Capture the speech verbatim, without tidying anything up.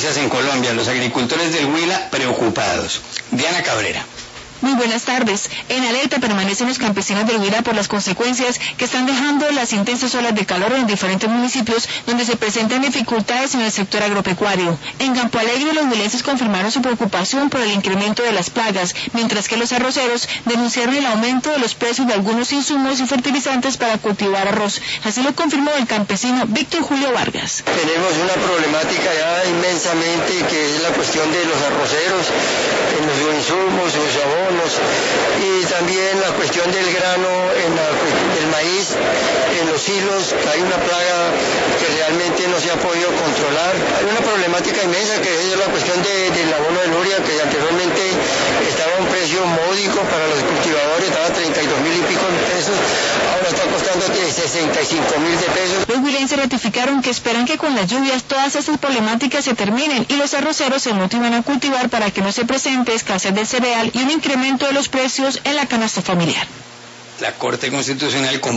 consecuencias en Colombia. Los agricultores del Huila preocupados. Diana Cabrera. Muy buenas tardes. En alerta permanecen los campesinos del Huila por las consecuencias que están dejando las intensas olas de calor en diferentes municipios donde se presentan dificultades en el sector agropecuario. En Campo Alegre, los huilenses confirmaron su preocupación por el incremento de las plagas, mientras que los arroceros denunciaron el aumento de los precios de algunos insumos y fertilizantes para cultivar arroz. Así lo confirmó el campesino Víctor Julio Vargas. Tenemos una problemática ya inmensamente que es la cuestión de los arroceros, en los insumos, los abonos, y también la cuestión del grano, en la, del maíz, en los hilos, hay una plaga que realmente no se ha podido controlar. Hay una problemática inmensa que es la cuestión de, del abono de urea, que anteriormente estaba a un precio módico para los cultivadores, estaba a treinta y dos mil y pico de pesos, ahora está costando sesenta y cinco mil de pesos. Los huilenses ratificaron que esperan que con las lluvias todas estas problemáticas se terminen y los arroceros se motivan a cultivar para que no se presente escasez del cereal y un incremento de los precios en la canasta familiar. La Corte Constitucional